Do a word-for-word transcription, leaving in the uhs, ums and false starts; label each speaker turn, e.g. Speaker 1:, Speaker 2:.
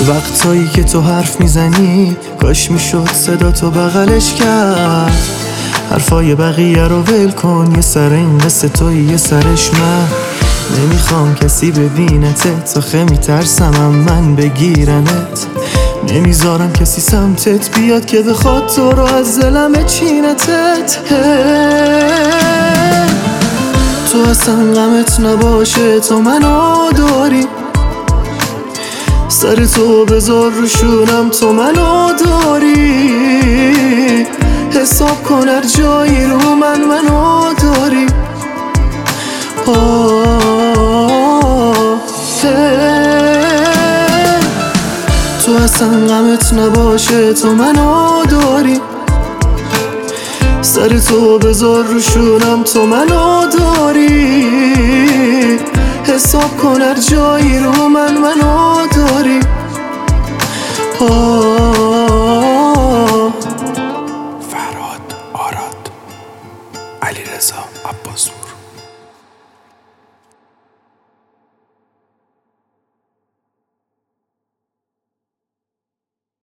Speaker 1: وقتایی که تو حرف میزنی کاش میشد صدا تو بغلش کرد. حرفای بقیه رو ول کن، یه سر این قصه توی یه سرش من. نمیخوام کسی ببینتت، آخه میترسم هم من بگیرنت. نمیذارم کسی سمتت بیاد که بخواد تو رو از دلم چینتت. تو اصلا غمت نباشه، تو منو داری. سر تو بذار رو شونم، تو منو داری. حساب کن هر جایی رو من منو داری. آه تو اصلا غمت نباشه، تو منو داری. سر تو بذار رو شونم، تو منو داری. حساب کن هر جایی رو من منو داری.